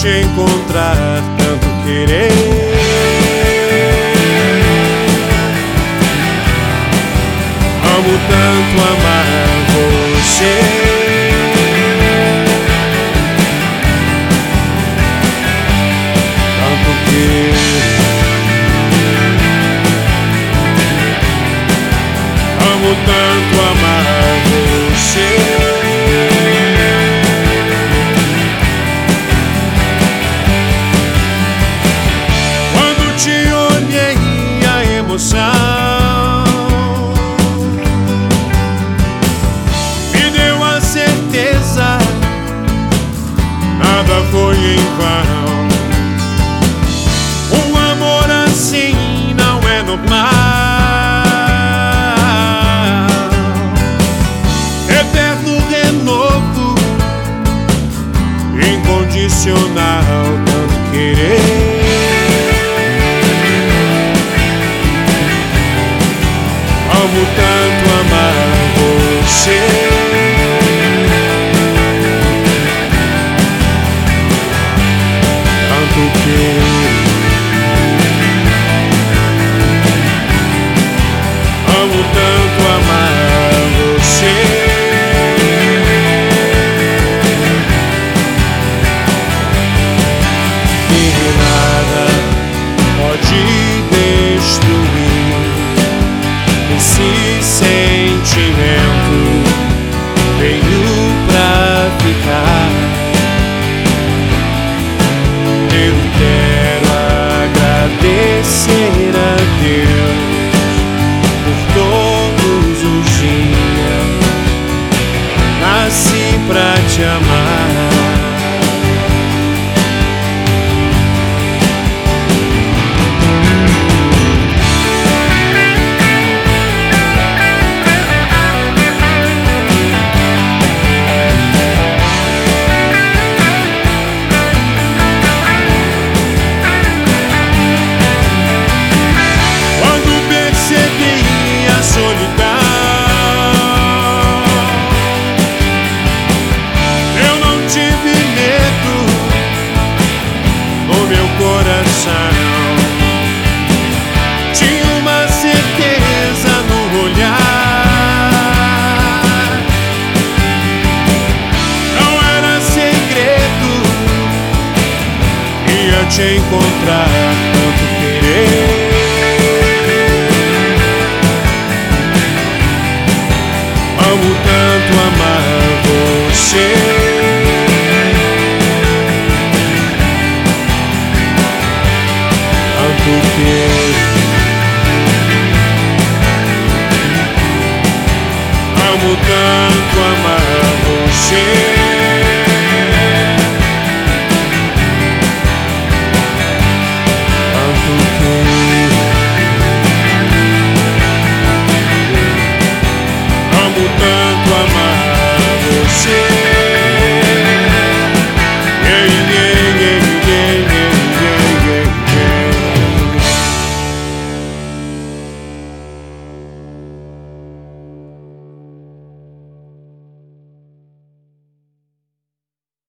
te encontrar, tanto querer. Amo tanto amar você. Tanto querer. Amo tanto amar você. Me deu a certeza, nada foi em vão. Um amor assim não é normal. Eterno renovo, incondicional, tanto querer. Amo tanto amar você. Tanto querer. Amo tanto amar você. E nada pode destruir esse sentimento. Veio pra ficar. Eu quero agradecer a Deus por todos os dias. Nasci pra te amar. Tinha uma certeza no olhar. Não era segredo, ia te encontrar, tanto querer. Amo tanto amar você. Amo tanto amar você.